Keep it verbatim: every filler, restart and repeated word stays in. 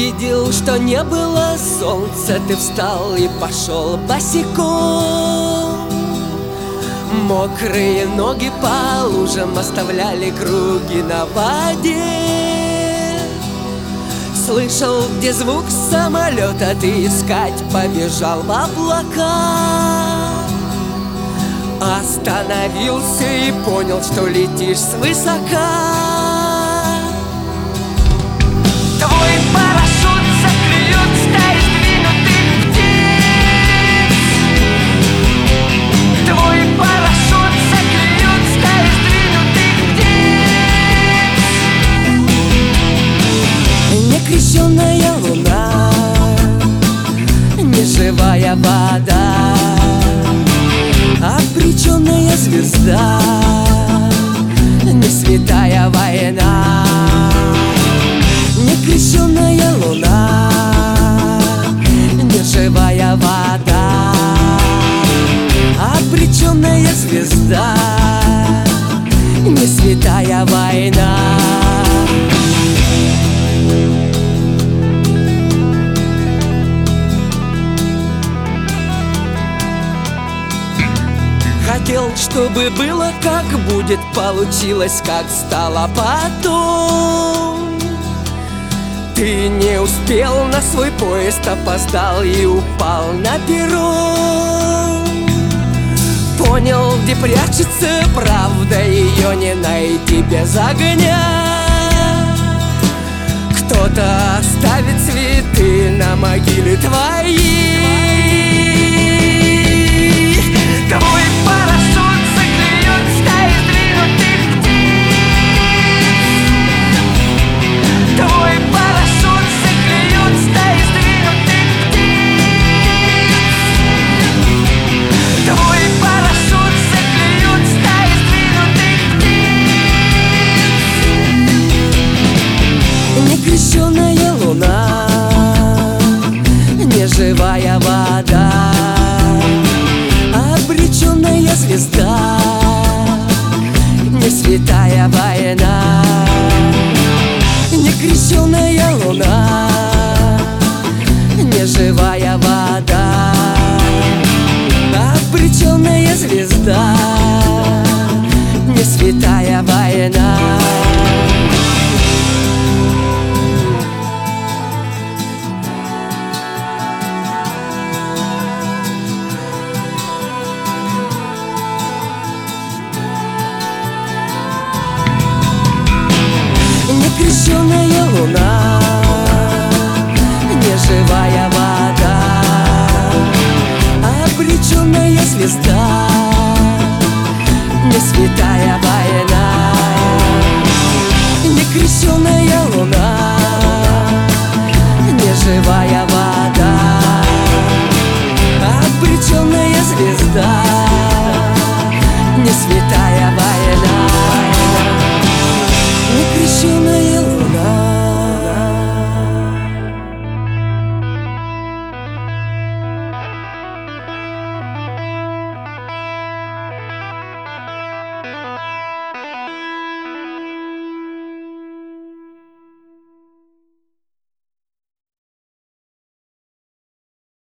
Увидел, что не было солнца, ты встал и пошел босиком. Мокрые ноги по лужам оставляли круги на воде. Слышал, где звук самолета, ты искать побежал в облака. Остановился и понял, что летишь свысока. Твой парашют заклюют стаи сдвинутых птиц. Твой парашют заклюют стаи сдвинутых птиц. Некрещенная луна, неживая вода, обреченная звезда, не святая война. Некрещенная луна, неживая вода, обреченная звезда, не святая война. Хотел, чтобы было как будет, получилось как стало потом. Ты не успел на свой поезд, опоздал и упал на перрон. Понял, где прячется правда, ее не найти без огня. Кто-то оставит цветы на могиле твоей. Твой парашют заклюют стаи сдвинутых птиц. Твой парашют заклюют стаи сдвинутых птиц. Твой парашют заклюют стаи сдвинутых птиц. Некрещенная луна, неживая вода, обреченная звезда, не святая война. Некрещенная луна, неживая вода, обреченная звезда, не святая война. Некрещенная луна, неживая вода, обреченная звезда, не святая война. Некрещенная луна, неживая вода,